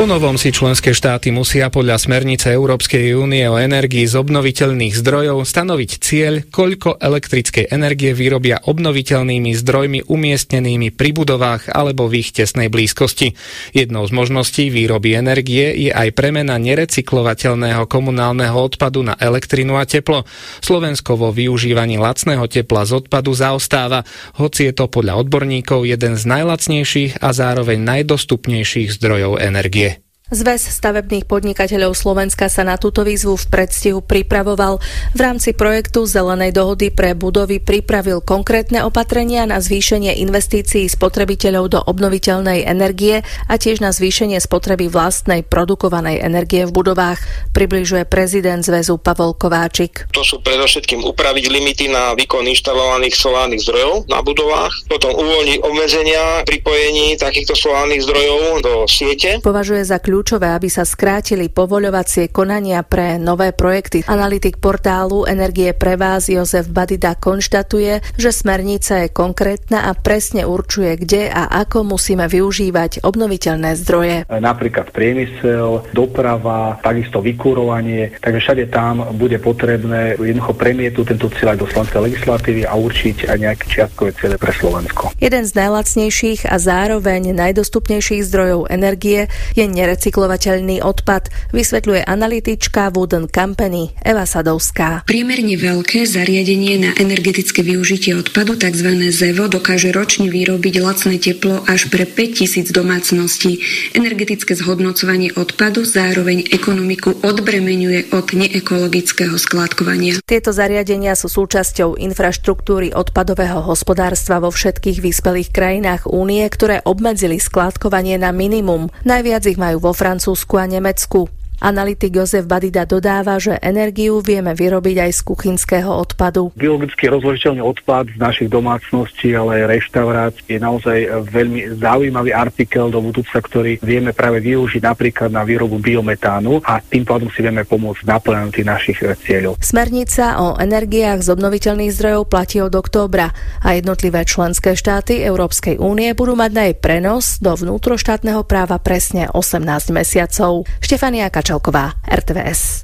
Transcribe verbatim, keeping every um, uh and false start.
Po novom si členské štáty musia podľa smernice Európskej únie o energii z obnoviteľných zdrojov stanoviť cieľ, koľko elektrickej energie vyrobia obnoviteľnými zdrojmi umiestnenými pri budovách alebo v ich tesnej blízkosti. Jednou z možností výroby energie je aj premena nerecyklovateľného komunálneho odpadu na elektrinu a teplo. Slovensko vo využívaní lacného tepla z odpadu zaostáva, hoci je to podľa odborníkov jeden z najlacnejších a zároveň najdostupnejších zdrojov energie. Zväz stavebných podnikateľov Slovenska sa na túto výzvu v predstihu pripravoval. V rámci projektu Zelenej dohody pre budovy pripravil konkrétne opatrenia na zvýšenie investícií spotrebiteľov do obnoviteľnej energie a tiež na zvýšenie spotreby vlastnej produkovanej energie v budovách, približuje prezident zväzu Pavol Kováčik. To sú predovšetkým upraviť limity na výkon inštalovaných solárnych zdrojov na budovách, potom uvoľniť obmedzenia pripojení takýchto solárnych zdrojov do siete. Považuje za kľúč kľúčové, aby sa skrátili povoľovacie konania pre nové projekty. Analytik portálu Energie pre vás Jozef Badida konštatuje, že smernica je konkrétna a presne určuje, kde a ako musíme využívať obnoviteľné zdroje. Napríklad priemysel, doprava, takisto vykurovanie, takže všade tam bude potrebné jednoducho premietnúť tento cieľ aj do slovenskej legislatívy a určiť aj nejaké čiastkové ciele pre Slovensko. Jeden z najlacnejších a zároveň najdostupnejších zdrojov energie je nerecyklovateľný odpad, vysvetľuje analytička Wooden Company Eva Sadovská. Priemerne veľké zariadenie na energetické využitie odpadu, tzv. zevo, dokáže ročne vyrobiť lacné teplo až pre päťtisíc domácností. Energetické zhodnocovanie odpadu zároveň ekonomiku odbremeňuje od neekologického skládkovania. Tieto zariadenia sú súčasťou infraštruktúry odpadového hospodárstva vo všetkých vyspelých krajinách únie, ktoré obmedzili skládkovanie na minimum. Najviac ich majú vo Francúzsku a Nemecku. Analytik Jozef Badida dodáva, že energiu vieme vyrobiť aj z kuchynského odpadu. Biologicky rozložiteľný odpad z našich domácností, ale aj reštaurácií je naozaj veľmi zaujímavý artikel do budúca, ktorý vieme práve využiť napríklad na výrobu biometánu a tým pádom si vieme pomôcť naplňaniu tých našich cieľov. Smernica o energiách z obnoviteľných zdrojov platí od októbra a jednotlivé členské štáty Európskej únie budú mať na jej prenos do vnútroštátneho práva presne osemnásť mesiacov. Štefania Kačelková, er té vé es.